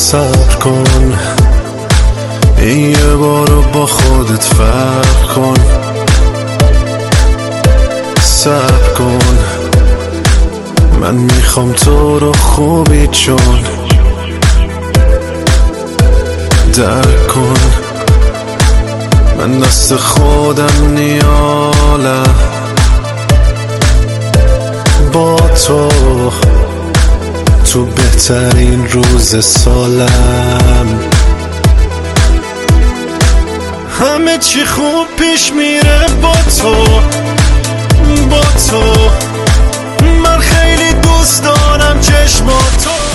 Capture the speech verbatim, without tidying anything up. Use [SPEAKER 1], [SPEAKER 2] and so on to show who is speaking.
[SPEAKER 1] صبر کن، این یه بارو با خودت فرق کن. صبر کن، من میخوام تو رو خوبی چون درک کن، من دست خودم نیالم با تو تو بهترین روز سالم. همه چی خوب پیش میره با تو، با تو من خیلی دوست دارم چشماتو.